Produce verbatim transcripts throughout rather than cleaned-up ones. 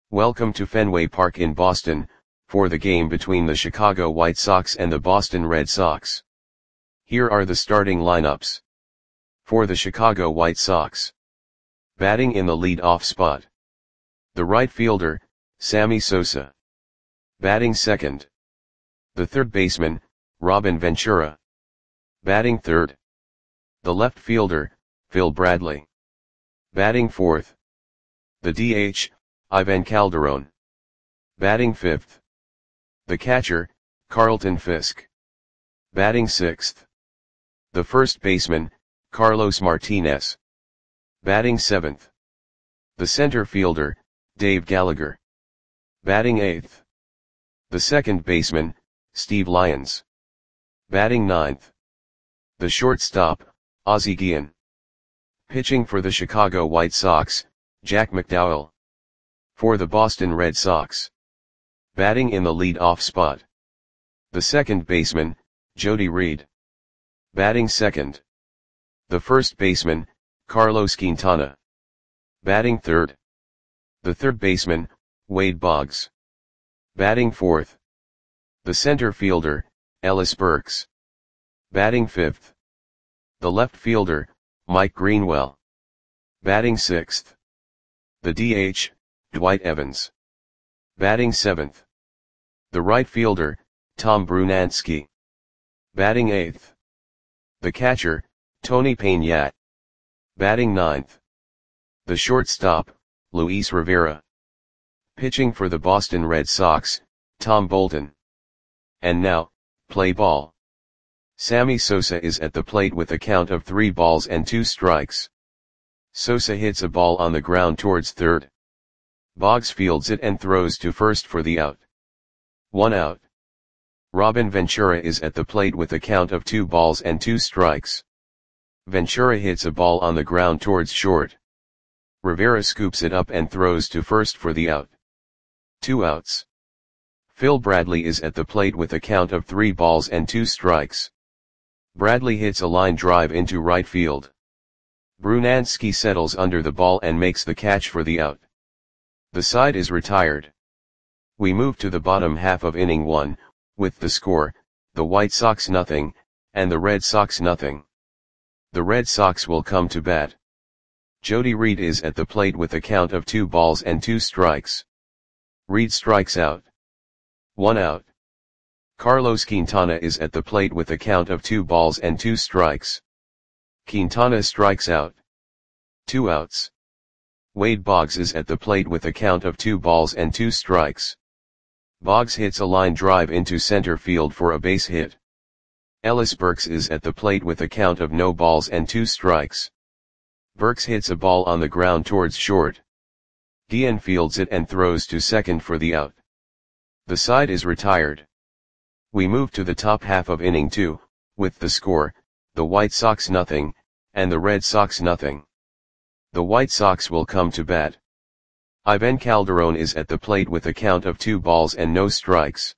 Welcome to Fenway Park in Boston, for the game between the Chicago White Sox and the Boston Red Sox. Here are the starting lineups. For the Chicago White Sox. Batting in the lead-off spot. The right fielder, Sammy Sosa. Batting second. The third baseman, Robin Ventura. Batting third. The left fielder, Phil Bradley. Batting fourth. The D H, Ivan Calderon. Batting fifth. The catcher, Carlton Fisk. Batting sixth. The first baseman, Carlos Martinez. Batting seventh. The center fielder, Dave Gallagher. Batting eighth. The second baseman, Steve Lyons. Batting ninth. The shortstop, Ozzie Guillen. Pitching for the Chicago White Sox, Jack McDowell. For the Boston Red Sox. Batting in the lead-off spot. The second baseman, Jody Reed. Batting second. The first baseman, Carlos Quintana. Batting third. The third baseman, Wade Boggs. Batting fourth. The center fielder, Ellis Burks. Batting fifth. The left fielder, Mike Greenwell. Batting sixth. The D H, Dwight Evans. Batting seventh. The right fielder, Tom Brunansky. Batting eighth. The catcher, Tony Peñate. Batting ninth. The shortstop, Luis Rivera. Pitching for the Boston Red Sox, Tom Bolton. And now, play ball. Sammy Sosa is at the plate with a count of three balls and two strikes. Sosa hits a ball on the ground towards third. Boggs fields it and throws to first for the out. One out. Robin Ventura is at the plate with a count of two balls and two strikes. Ventura hits a ball on the ground towards short. Rivera scoops it up and throws to first for the out. Two outs. Phil Bradley is at the plate with a count of three balls and two strikes. Bradley hits a line drive into right field. Brunansky settles under the ball and makes the catch for the out. The side is retired. We move to the bottom half of inning one, with the score, the White Sox nothing, and the Red Sox nothing. The Red Sox will come to bat. Jody Reed is at the plate with a count of two balls and two strikes. Reed strikes out. One out. Carlos Quintana is at the plate with a count of two balls and two strikes. Quintana strikes out. Two outs. Wade Boggs is at the plate with a count of two balls and two strikes. Boggs hits a line drive into center field for a base hit. Ellis Burks is at the plate with a count of no balls and two strikes. Burks hits a ball on the ground towards short. Guillen fields it and throws to second for the out. The side is retired. We move to the top half of inning two, with the score, the White Sox nothing, and the Red Sox nothing. The White Sox will come to bat. Ivan Calderon is at the plate with a count of two balls and no strikes.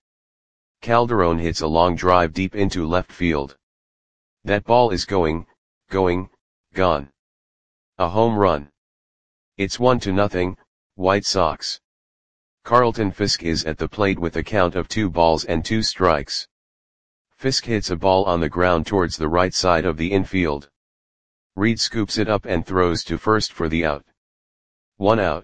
Calderon hits a long drive deep into left field. That ball is going, going, gone. A home run. It's one to nothing, White Sox. Carlton Fisk is at the plate with a count of two balls and two strikes. Fisk hits a ball on the ground towards the right side of the infield. Reed scoops it up and throws to first for the out. One out.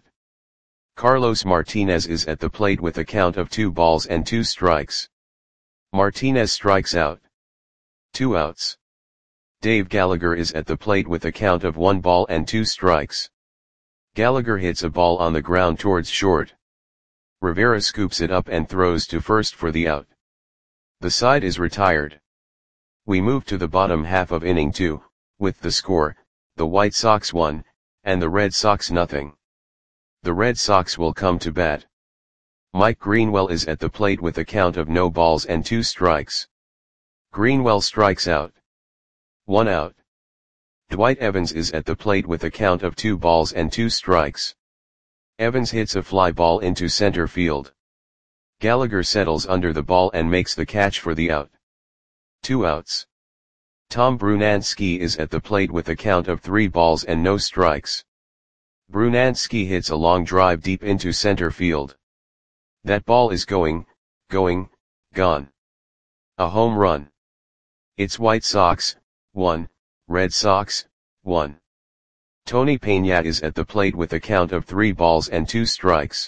Carlos Martinez is at the plate with a count of two balls and two strikes. Martinez strikes out. Two outs. Dave Gallagher is at the plate with a count of one ball and two strikes. Gallagher hits a ball on the ground towards short. Rivera scoops it up and throws to first for the out. The side is retired. We move to the bottom half of inning two, with the score, the White Sox one, and the Red Sox nothing. The Red Sox will come to bat. Mike Greenwell is at the plate with a count of no balls and two strikes. Greenwell strikes out. One out. Dwight Evans is at the plate with a count of two balls and two strikes. Evans hits a fly ball into center field. Gallagher settles under the ball and makes the catch for the out. Two outs. Tom Brunansky is at the plate with a count of three balls and no strikes. Brunansky hits a long drive deep into center field. That ball is going, going, gone. A home run. It's White Sox, one, Red Sox, one. Tony Peña is at the plate with a count of three balls and two strikes.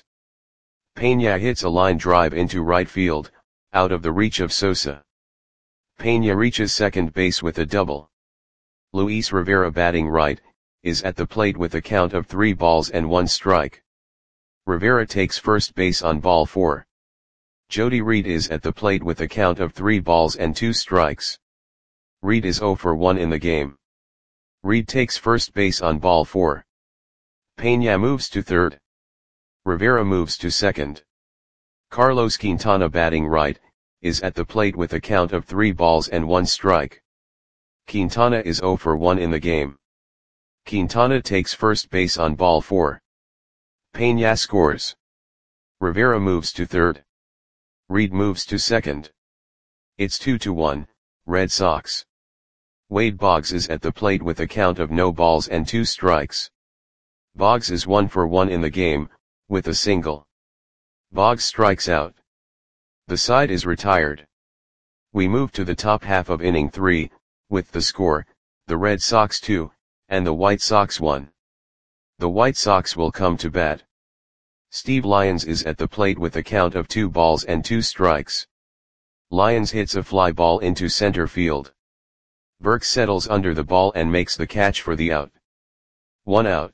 Peña hits a line drive into right field, out of the reach of Sosa. Peña reaches second base with a double. Luis Rivera, batting right, is at the plate with a count of three balls and one strike. Rivera takes first base on ball four. Jody Reed is at the plate with a count of three balls and two strikes. Reed is zero for one in the game. Reed takes first base on ball four. Peña moves to third. Rivera moves to second. Carlos Quintana, batting right, is at the plate with a count of three balls and one strike. Quintana is zero for one in the game. Quintana takes first base on ball four. Peña scores. Rivera moves to third. Reed moves to second. It's two to one, Red Sox. Wade Boggs is at the plate with a count of no balls and two strikes. Boggs is one for one in the game, with a single. Boggs strikes out. The side is retired. We move to the top half of inning three, with the score, the Red Sox two, and the White Sox one. The White Sox will come to bat. Steve Lyons is at the plate with a count of two balls and two strikes. Lyons hits a fly ball into center field. Burke settles under the ball and makes the catch for the out. One out.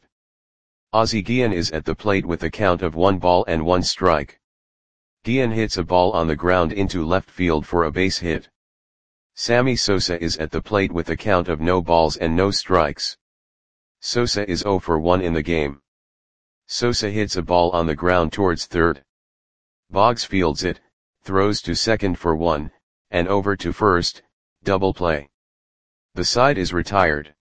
Ozzie Guillen is at the plate with a count of one ball and one strike. Guillen hits a ball on the ground into left field for a base hit. Sammy Sosa is at the plate with a count of no balls and no strikes. Sosa is zero for one in the game. Sosa hits a ball on the ground towards third. Boggs fields it, throws to second for one, and over to first, double play. The side is retired.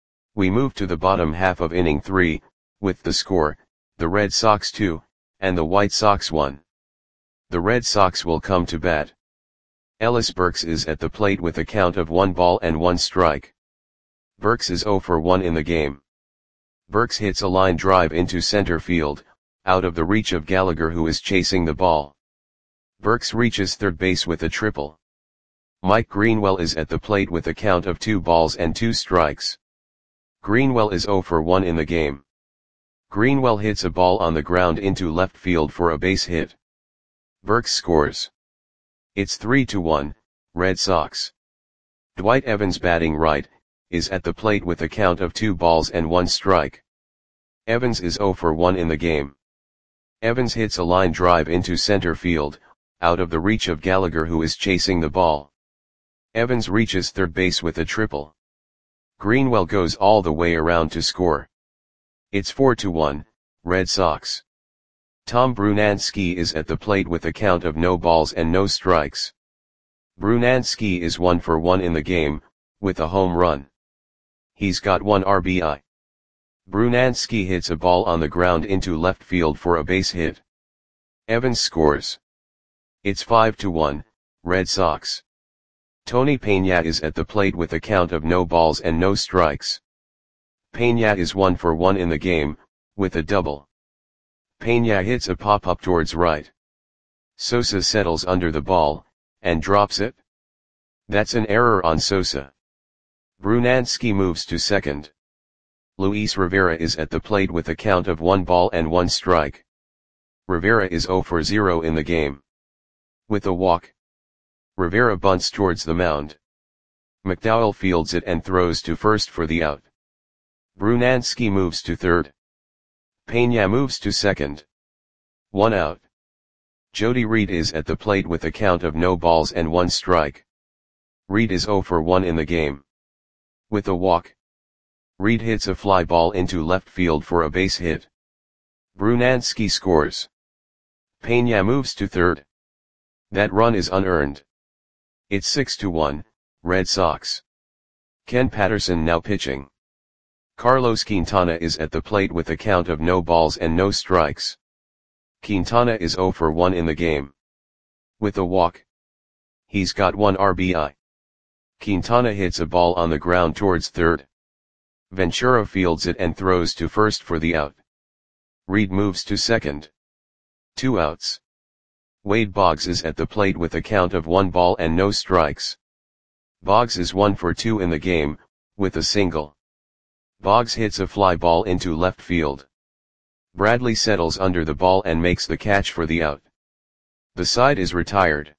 We move to the bottom half of inning three, with the score, the Red Sox two, and the White Sox one. The Red Sox will come to bat. Ellis Burks is at the plate with a count of one ball and one strike. Burks is zero for one in the game. Burks hits a line drive into center field, out of the reach of Gallagher, who is chasing the ball. Burks reaches third base with a triple. Mike Greenwell is at the plate with a count of two balls and two strikes. Greenwell is zero for one in the game. Greenwell hits a ball on the ground into left field for a base hit. Burks scores. It's three to one, Red Sox. Dwight Evans, batting right, is at the plate with a count of two balls and one strike. Evans is zero for one in the game. Evans hits a line drive into center field, out of the reach of Gallagher, who is chasing the ball. Evans reaches third base with a triple. Greenwell goes all the way around to score. It's four to one, Red Sox. Tom Brunansky is at the plate with a count of no balls and no strikes. Brunansky is one for one in the game, with a home run. He's got one R B I. Brunansky hits a ball on the ground into left field for a base hit. Evans scores. It's five to one, Red Sox. Tony Peña is at the plate with a count of no balls and no strikes. Peña is one for one in the game, with a double. Peña hits a pop-up towards right. Sosa settles under the ball, and drops it. That's an error on Sosa. Brunansky moves to second. Luis Rivera is at the plate with a count of one ball and one strike. Rivera is zero for zero in the game. With a walk. Rivera bunts towards the mound. McDowell fields it and throws to first for the out. Brunansky moves to third. Peña moves to second. One out. Jody Reed is at the plate with a count of no balls and one strike. Reed is zero for one in the game. With a walk. Reed hits a fly ball into left field for a base hit. Brunansky scores. Peña moves to third. That run is unearned. It's six to one, Red Sox. Ken Patterson now pitching. Carlos Quintana is at the plate with a count of no balls and no strikes. Quintana is zero for one in the game. With a walk. He's got one R B I. Quintana hits a ball on the ground towards third. Ventura fields it and throws to first for the out. Reed moves to second. Two outs. Wade Boggs is at the plate with a count of one ball and no strikes. Boggs is one for two in the game, with a single. Boggs hits a fly ball into left field. Bradley settles under the ball and makes the catch for the out. The side is retired.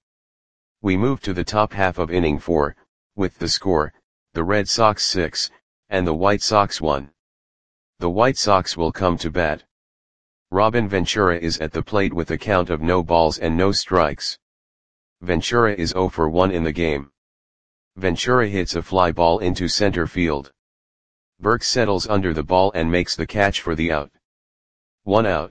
We move to the top half of inning four, with the score, the Red Sox six, and the White Sox one. The White Sox will come to bat. Robin Ventura is at the plate with a count of no balls and no strikes. Ventura is zero for one in the game. Ventura hits a fly ball into center field. Burke settles under the ball and makes the catch for the out. One out.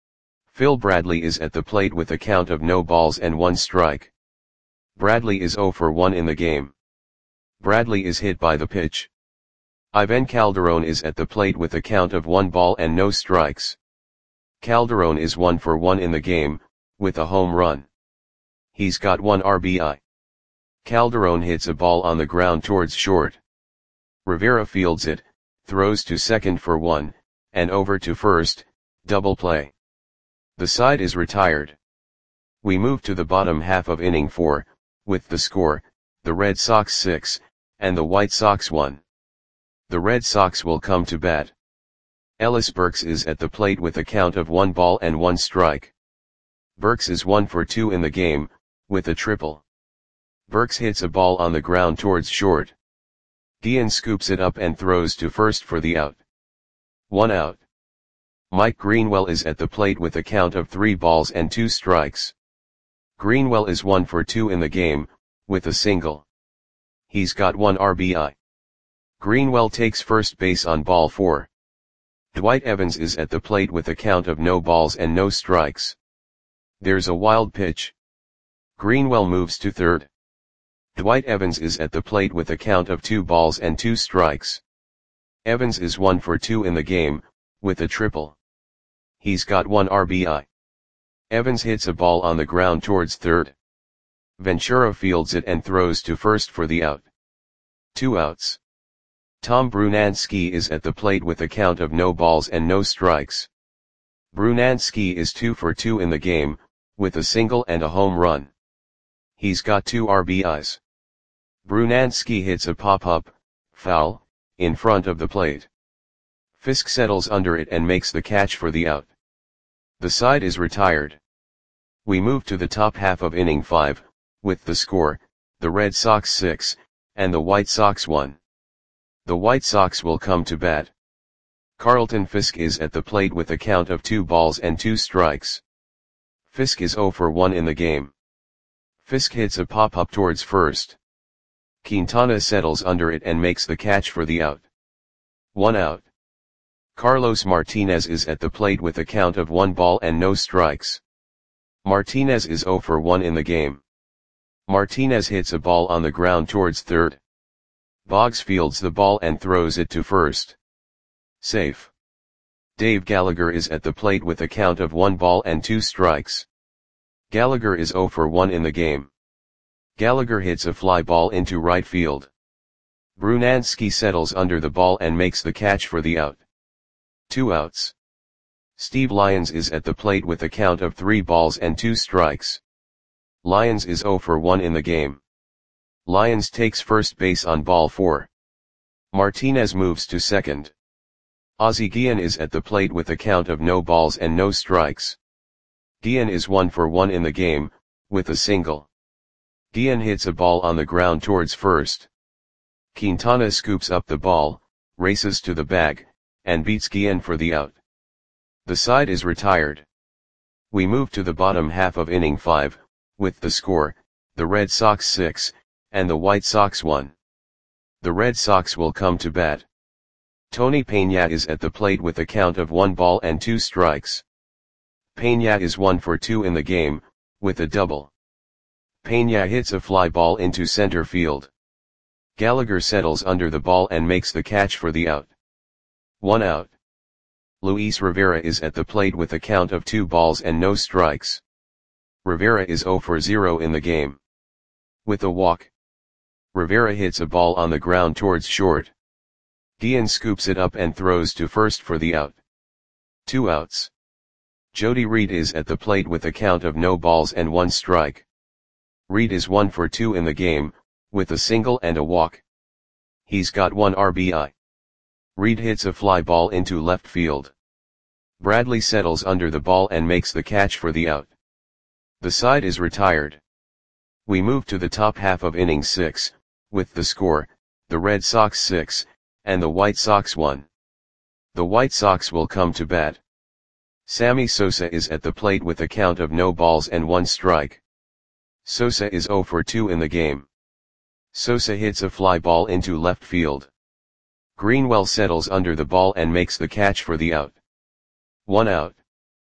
Phil Bradley is at the plate with a count of no balls and one strike. Bradley is zero for one in the game. Bradley is hit by the pitch. Ivan Calderon is at the plate with a count of one ball and no strikes. Calderon is one for one in the game, with a home run. He's got one R B I. Calderon hits a ball on the ground towards short. Rivera fields it, throws to second for one, and over to first, double play. The side is retired. We move to the bottom half of inning four, with the score, the Red Sox six, and the White Sox one. The Red Sox will come to bat. Ellis Burks is at the plate with a count of one ball and one strike. Burks is one for two in the game, with a triple. Burks hits a ball on the ground towards short. Guillen scoops it up and throws to first for the out. One out. Mike Greenwell is at the plate with a count of three balls and two strikes. Greenwell is one for two in the game, with a single. He's got one R B I. Greenwell takes first base on ball four. Dwight Evans is at the plate with a count of no balls and no strikes. There's a wild pitch. Greenwell moves to third. Dwight Evans is at the plate with a count of two balls and two strikes. Evans is one for two in the game, with a triple. He's got one R B I. Evans hits a ball on the ground towards third. Ventura fields it and throws to first for the out. Two outs. Tom Brunansky is at the plate with a count of no balls and no strikes. Brunansky is two for two in the game, with a single and a home run. He's got two R B Is. Brunansky hits a pop-up, foul, in front of the plate. Fisk settles under it and makes the catch for the out. The side is retired. We move to the top half of inning five, with the score, the Red Sox six, and the White Sox one. The White Sox will come to bat. Carlton Fisk is at the plate with a count of two balls and two strikes. Fisk is zero for one in the game. Fisk hits a pop-up towards first. Quintana settles under it and makes the catch for the out. One out. Carlos Martinez is at the plate with a count of one ball and no strikes. Martinez is zero for one in the game. Martinez hits a ball on the ground towards third. Boggs fields the ball and throws it to first. Safe. Dave Gallagher is at the plate with a count of one ball and two strikes. Gallagher is zero for one in the game. Gallagher hits a fly ball into right field. Brunansky settles under the ball and makes the catch for the out. Two outs. Steve Lyons is at the plate with a count of three balls and two strikes. Lyons is zero for one in the game. Lyons takes first base on ball four. Martinez moves to second. Ozzie Guillen is at the plate with a count of no balls and no strikes. Guillen is one for one in the game, with a single. Guillen hits a ball on the ground towards first. Quintana scoops up the ball, races to the bag, and beats Guillen for the out. The side is retired. We move to the bottom half of inning five, with the score, the Red Sox six, and the White Sox one. The Red Sox will come to bat. Tony Peña is at the plate with a count of one ball and two strikes. Peña is one for two in the game, with a double. Peña hits a fly ball into center field. Gallagher settles under the ball and makes the catch for the out. One out. Luis Rivera is at the plate with a count of two balls and no strikes. Rivera is zero for zero in the game. With a walk. Rivera hits a ball on the ground towards short. Guillen scoops it up and throws to first for the out. Two outs. Jody Reed is at the plate with a count of no balls and one strike. Reed is one for two in the game, with a single and a walk. He's got one R B I. Reed hits a fly ball into left field. Bradley settles under the ball and makes the catch for the out. The side is retired. We move to the top half of inning six, with the score, the Red Sox six, and the White Sox one. The White Sox will come to bat. Sammy Sosa is at the plate with a count of no balls and one strike. Sosa is zero for two in the game. Sosa hits a fly ball into left field. Greenwell settles under the ball and makes the catch for the out. One out.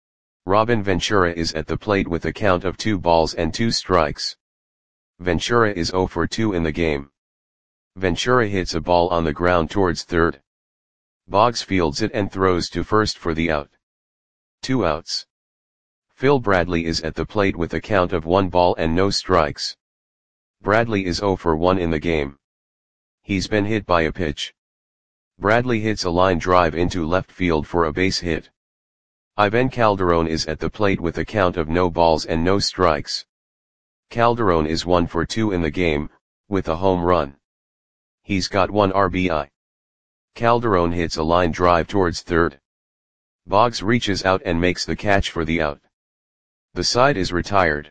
Robin Ventura is at the plate with a count of two balls and two strikes. Ventura is zero for two in the game. Ventura hits a ball on the ground towards third. Boggs fields it and throws to first for the out. Two outs. Phil Bradley is at the plate with a count of one ball and no strikes. Bradley is zero for one in the game. He's been hit by a pitch. Bradley hits a line drive into left field for a base hit. Ivan Calderon is at the plate with a count of no balls and no strikes. Calderon is one for two in the game, with a home run. He's got one R B I. Calderon hits a line drive towards third. Boggs reaches out and makes the catch for the out. The side is retired.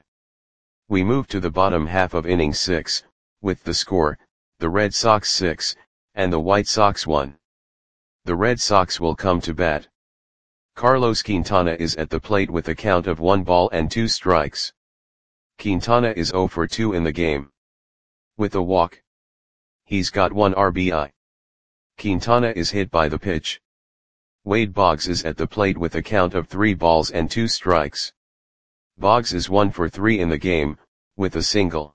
We move to the bottom half of inning six, with the score, the Red Sox six, and the White Sox one. The Red Sox will come to bat. Carlos Quintana is at the plate with a count of one ball and two strikes. Quintana is zero for two in the game. With a walk. He's got one R B I. Quintana is hit by the pitch. Wade Boggs is at the plate with a count of three balls and two strikes. Boggs is one for three in the game, with a single.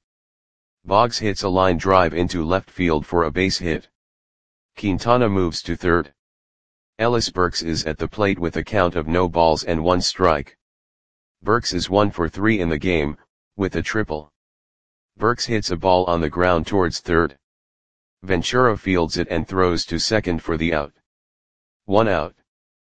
Boggs hits a line drive into left field for a base hit. Quintana moves to third. Ellis Burks is at the plate with a count of no balls and one strike. Burks is one for three in the game, with a triple. Burks hits a ball on the ground towards third. Ventura fields it and throws to second for the out. One out.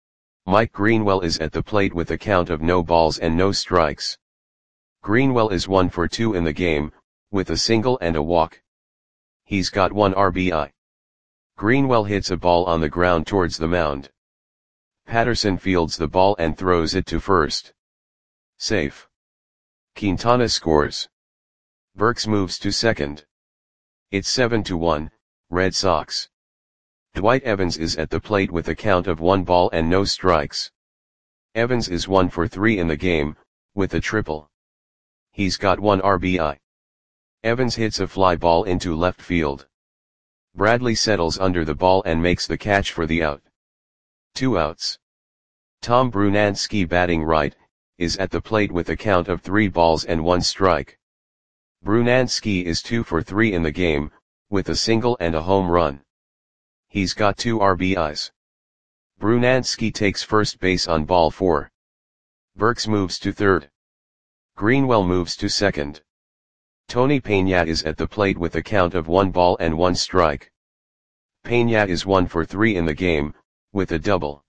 Mike Greenwell is at the plate with a count of no balls and no strikes. Greenwell is one for two in the game, with a single and a walk. He's got one R B I. Greenwell hits a ball on the ground towards the mound. Patterson fields the ball and throws it to first. Safe. Quintana scores. Burks moves to second. It's seven to one, Red Sox. Dwight Evans is at the plate with a count of one ball and no strikes. Evans is one for three in the game, with a triple. He's got one R B I. Evans hits a fly ball into left field. Bradley settles under the ball and makes the catch for the out. Two outs. Tom Brunansky, batting right, is at the plate with a count of three balls and one strike. Brunansky is two for three in the game, with a single and a home run. He's got two R B Is. Brunansky takes first base on ball four. Burks moves to third. Greenwell moves to second. Tony Peña is at the plate with a count of one ball and one strike. Peña is one for three in the game, with a double.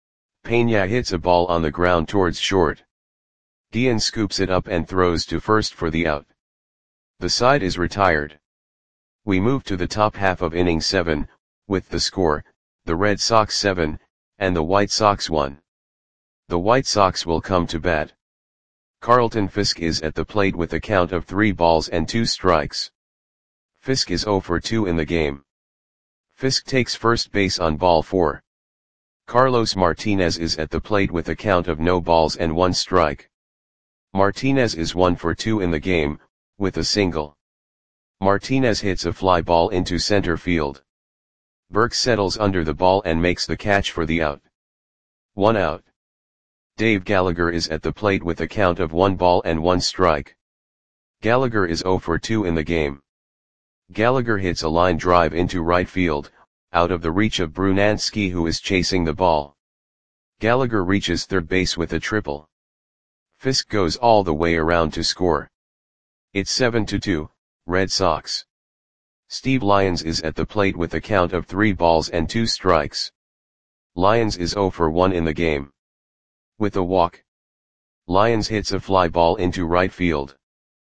Peña hits a ball on the ground towards short. Dian scoops it up and throws to first for the out. The side is retired. We move to the top half of inning seven, with the score, the Red Sox seven, and the White Sox one. The White Sox will come to bat. Carlton Fisk is at the plate with a count of three balls and two strikes. Fisk is zero for two in the game. Fisk takes first base on ball four. Carlos Martinez is at the plate with a count of no balls and one strike. Martinez is one for two in the game, with a single. Martinez hits a fly ball into center field. Burks settles under the ball and makes the catch for the out. One out. Dave Gallagher is at the plate with a count of one ball and one strike. Gallagher is zero for two in the game. Gallagher hits a line drive into right field, out of the reach of Brunansky, who is chasing the ball. Gallagher reaches third base with a triple. Fisk goes all the way around to score. It's seven to two, Red Sox. Steve Lyons is at the plate with a count of three balls and two strikes. Lyons is zero for one in the game. With a walk. Lions hits a fly ball into right field.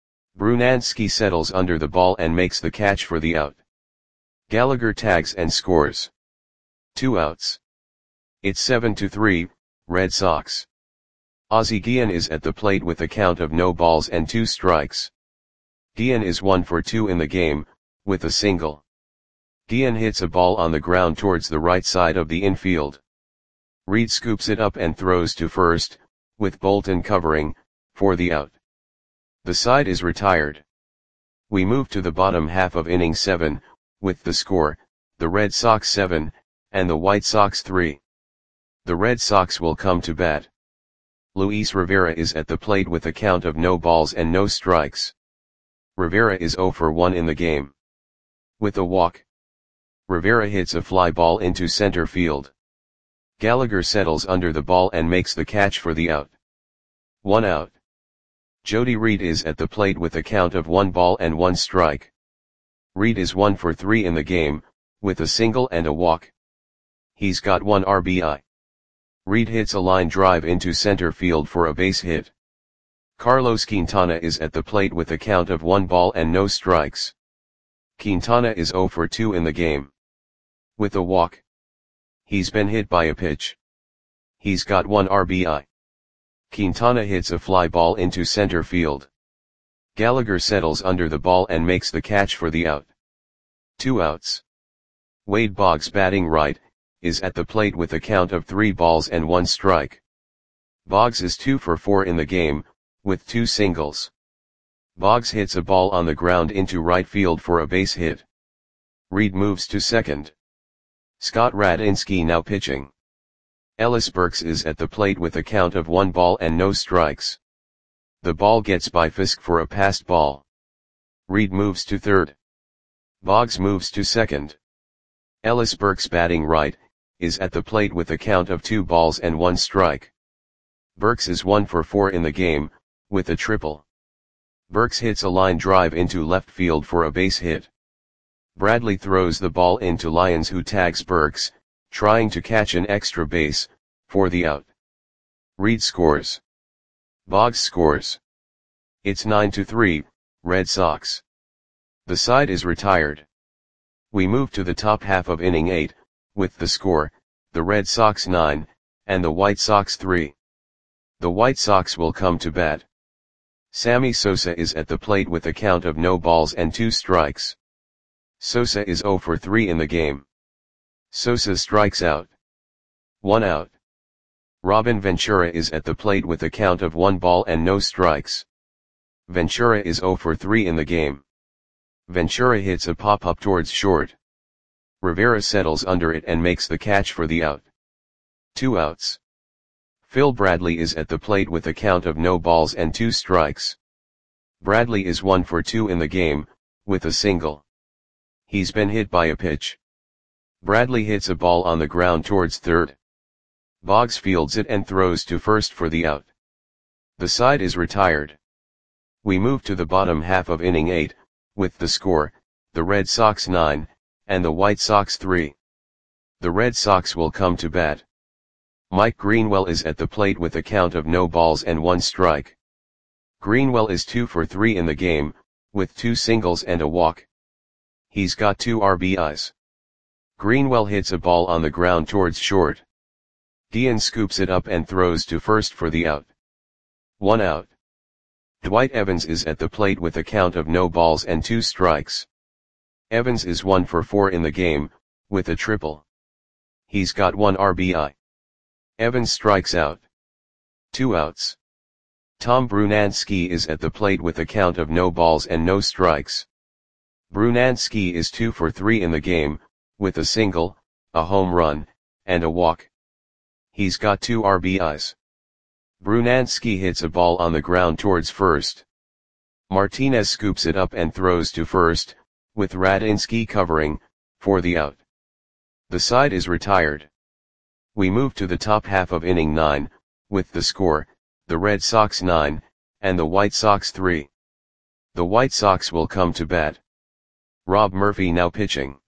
Brunansky settles under the ball and makes the catch for the out. Gallagher tags and scores. Two outs. It's seven to three, Red Sox. Ozzie Guillen is at the plate with a count of no balls and two strikes. Guillen is one for two in the game, with a single. Guillen hits a ball on the ground towards the right side of the infield. Reed scoops it up and throws to first, with Bolton covering, for the out. The side is retired. We move to the bottom half of inning seven, with the score, the Red Sox seven, and the White Sox three. The Red Sox will come to bat. Luis Rivera is at the plate with a count of no balls and no strikes. Rivera is zero for one in the game. With a walk. Rivera hits a fly ball into center field. Gallagher settles under the ball and makes the catch for the out. One out. Jody Reed is at the plate with a count of one ball and one strike. Reed is one for three in the game, with a single and a walk. He's got one R B I. Reed hits a line drive into center field for a base hit. Carlos Quintana is at the plate with a count of one ball and no strikes. Quintana is zero for two in the game. With a walk. He's been hit by a pitch. He's got one R B I. Quintana hits a fly ball into center field. Gallagher settles under the ball and makes the catch for the out. Two outs. Wade Boggs, batting right, is at the plate with a count of three balls and one strike. Boggs is two for four in the game, with two singles. Boggs hits a ball on the ground into right field for a base hit. Reed moves to second. Scott Radinsky now pitching. Ellis Burks is at the plate with a count of one ball and no strikes. The ball gets by Fisk for a passed ball. Reed moves to third. Boggs moves to second. Ellis Burks, batting right, is at the plate with a count of two balls and one strike. Burks is one for four in the game, with a triple. Burks hits a line drive into left field for a base hit. Bradley throws the ball into Lyons, who tags Burks, trying to catch an extra base, for the out. Reed scores. Boggs scores. It's nine to three, Red Sox. The side is retired. We move to the top half of inning eight, with the score, the Red Sox nine, and the White Sox three. The White Sox will come to bat. Sammy Sosa is at the plate with a count of no balls and two strikes. Sosa is zero for three in the game. Sosa strikes out. One out. Robin Ventura is at the plate with a count of one ball and no strikes. Ventura is zero for three in the game. Ventura hits a pop-up towards short. Rivera settles under it and makes the catch for the out. Two outs. Phil Bradley is at the plate with a count of no balls and two strikes. Bradley is one for two in the game, with a single. He's been hit by a pitch. Bradley hits a ball on the ground towards third. Boggs fields it and throws to first for the out. The side is retired. We move to the bottom half of inning eight, with the score, the Red Sox nine, and the White Sox three. The Red Sox will come to bat. Mike Greenwell is at the plate with a count of no balls and one strike. Greenwell is two for three in the game, with two singles and a walk. He's got two R B Is. Greenwell hits a ball on the ground towards short. Guillen scoops it up and throws to first for the out. One out. Dwight Evans is at the plate with a count of no balls and two strikes. Evans is one for four in the game, with a triple. He's got one R B I. Evans strikes out. Two outs. Tom Brunansky is at the plate with a count of no balls and no strikes. Brunansky is two for three in the game, with a single, a home run, and a walk. He's got two R B Is. Brunansky hits a ball on the ground towards first. Martinez scoops it up and throws to first, with Radinsky covering, for the out. The side is retired. We move to the top half of inning nine, with the score, the Red Sox nine, and the White Sox three. The White Sox will come to bat. Rob Murphy now pitching.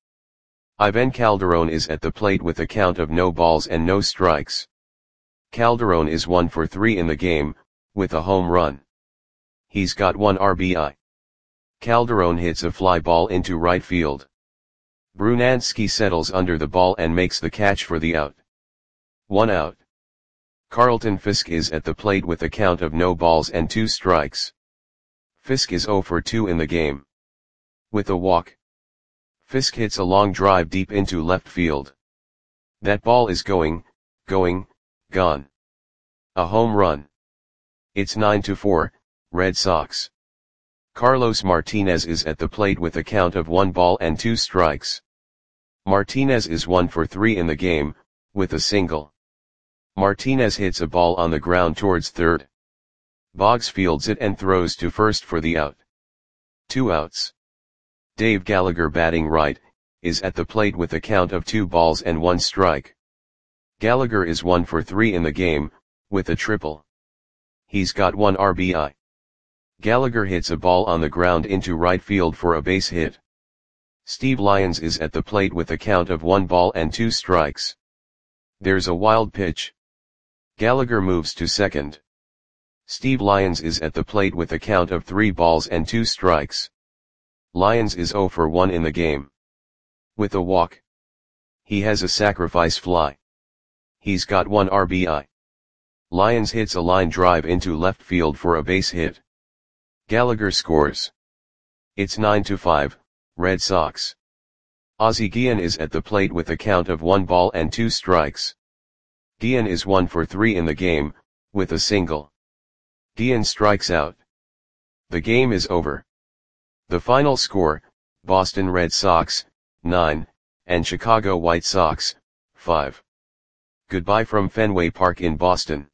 Ivan Calderon is at the plate with a count of no balls and no strikes. Calderon is one for three in the game, with a home run. He's got one R B I. Calderon hits a fly ball into right field. Brunansky settles under the ball and makes the catch for the out. One out. Carlton Fisk is at the plate with a count of no balls and two strikes. Fisk is zero for two in the game. With a walk, Fisk hits a long drive deep into left field. That ball is going, going, gone. A home run. It's nine to four, Red Sox. Carlos Martinez is at the plate with a count of one ball and two strikes. Martinez is one for three in the game, with a single. Martinez hits a ball on the ground towards third. Boggs fields it and throws to first for the out. Two outs. Dave Gallagher, batting right, is at the plate with a count of two balls and one strike. Gallagher is one for three in the game, with a triple. He's got one R B I. Gallagher hits a ball on the ground into right field for a base hit. Steve Lyons is at the plate with a count of one ball and two strikes. There's a wild pitch. Gallagher moves to second. Steve Lyons is at the plate with a count of three balls and two strikes. Lyons is zero for one in the game. With a walk, he has a sacrifice fly. He's got one R B I. Lyons hits a line drive into left field for a base hit. Gallagher scores. It's nine to five, Red Sox. Ozzie Guillen is at the plate with a count of one ball and two strikes. Guillen is one for three in the game, with a single. Guillen strikes out. The game is over. The final score, Boston Red Sox, nine, and Chicago White Sox, five. Goodbye from Fenway Park in Boston.